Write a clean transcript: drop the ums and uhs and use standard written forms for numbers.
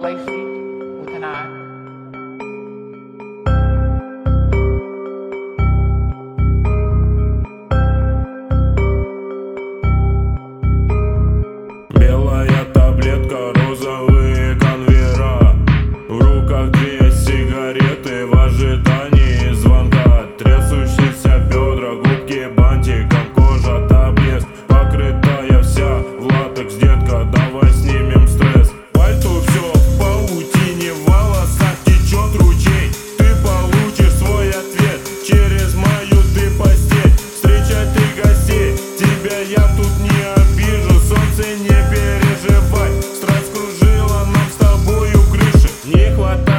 Lacey with an I. Белая таблетка, розовые конвера, в руках две сигареты в ожидании звонка. Трясущиеся бедра, губки бантиком, кожа до блеск, покрытая вся в латекс, детка, давай снимем стресс. Пальто все в паутине, в волосах течет ручей. Ты получишь свой ответ через мою ты постель. Встречай ты гостей, тебя я тут не обижу. Солнце не переживай, страсть кружила нам с тобою крыши. Не хватает